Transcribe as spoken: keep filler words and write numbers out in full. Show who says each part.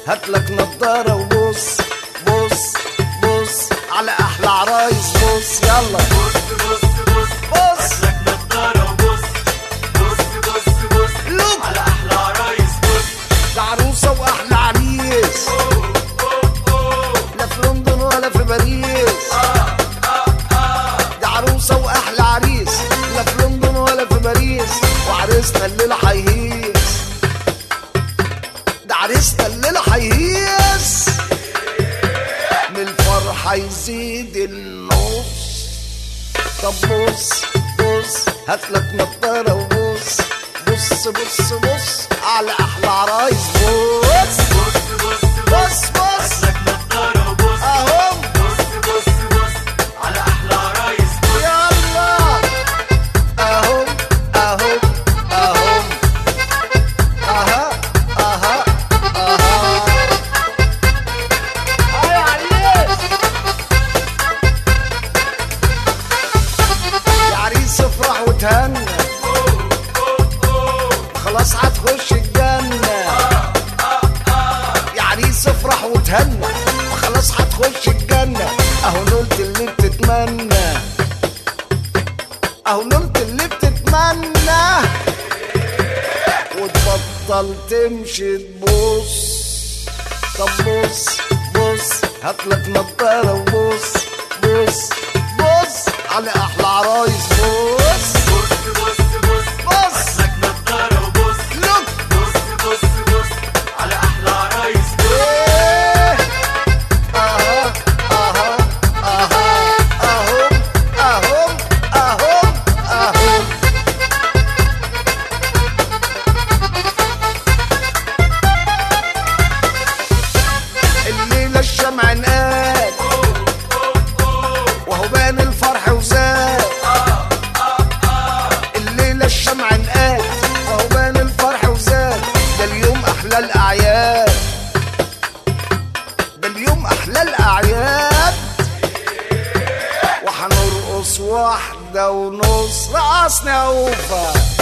Speaker 1: هاتلك نضارة وبص بص بص على احلى عرايس. بص يلا
Speaker 2: بص بص بص
Speaker 1: بص
Speaker 2: هاتلك نضارة وبص بص بص بص
Speaker 1: لوك
Speaker 2: على أحلى عرايس. بص
Speaker 1: ده عروسة واحلى عريس، لا في لندن ولا في باريس. ده عروسة واحلى عريس، لا في لندن ولا في باريس. وعريسنا الليلة هيهيس، ده عريسنا الليلة هيهيس، من الفرحة يزيد النص. طب بص بص هاتلك نضارة وبص بص بص بص على أحلى عرايس. بص
Speaker 2: بص بص
Speaker 1: بص بص
Speaker 2: هاتلك نضارة وبص
Speaker 1: أهم
Speaker 2: بص بص بص على أحلى عرايس. بص
Speaker 1: يلا أهم أهم أهم أها أها أها. آه يا عريس، يا عريس افرح وتهنى، خلاص هتخش الجنة. يا عريس افرح وتهنى، خلاص هتخش الجنة. اهو نلت اللي بتتمنى، اهو نلت اللي بتتمنى، وتبطل تمشي تبص. طب بص بص هاتلك نضارة وبص بص بص على احلى عرايس. بص
Speaker 2: بص بص بص
Speaker 1: بص
Speaker 2: هاتلك نضارة وبص
Speaker 1: لوك
Speaker 2: بص بص بص على أحلى عرايس. بص
Speaker 1: ايه اها اها اها اهم اهم اهم اهم. الليلة الشمع نقال وهو بان الفرح وزاد. الليلة الشمع نقال وهو بان الفرح وزاد. ده اليوم أحلى الأعياد، ده اليوم أحلى الأعياد. وحنرقص واحدة ونص. رقصنا يا أوفا.